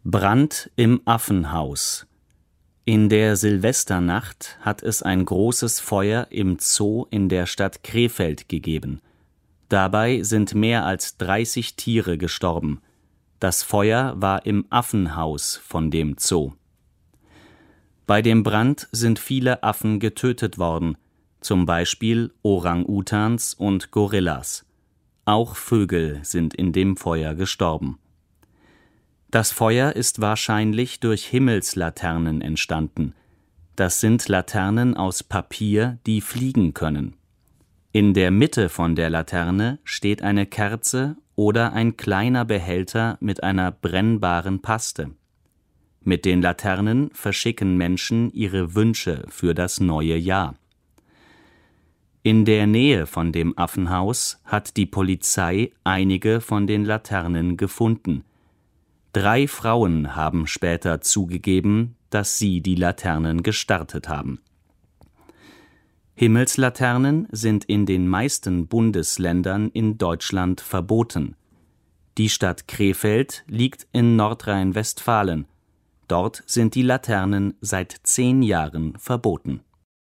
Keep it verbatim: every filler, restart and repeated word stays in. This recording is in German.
Brand im Affenhaus. In der Silvesternacht hat es ein großes Feuer im Zoo in der Stadt Krefeld gegeben. Dabei sind mehr als dreißig Tiere gestorben. Das Feuer war im Affenhaus von dem Zoo. Bei dem Brand sind viele Affen getötet worden, zum Beispiel Orang-Utans und Gorillas. Auch Vögel sind in dem Feuer gestorben. Das Feuer ist wahrscheinlich durch Himmelslaternen entstanden. Das sind Laternen aus Papier, die fliegen können. In der Mitte von der Laterne steht eine Kerze oder ein kleiner Behälter mit einer brennbaren Paste. Mit den Laternen verschicken Menschen ihre Wünsche für das neue Jahr. In der Nähe von dem Affenhaus hat die Polizei einige von den Laternen gefunden. Drei Frauen haben später zugegeben, dass sie die Laternen gestartet haben. Himmelslaternen sind in den meisten Bundesländern in Deutschland verboten. Die Stadt Krefeld liegt in Nordrhein-Westfalen. Dort sind die Laternen seit zehn Jahren verboten.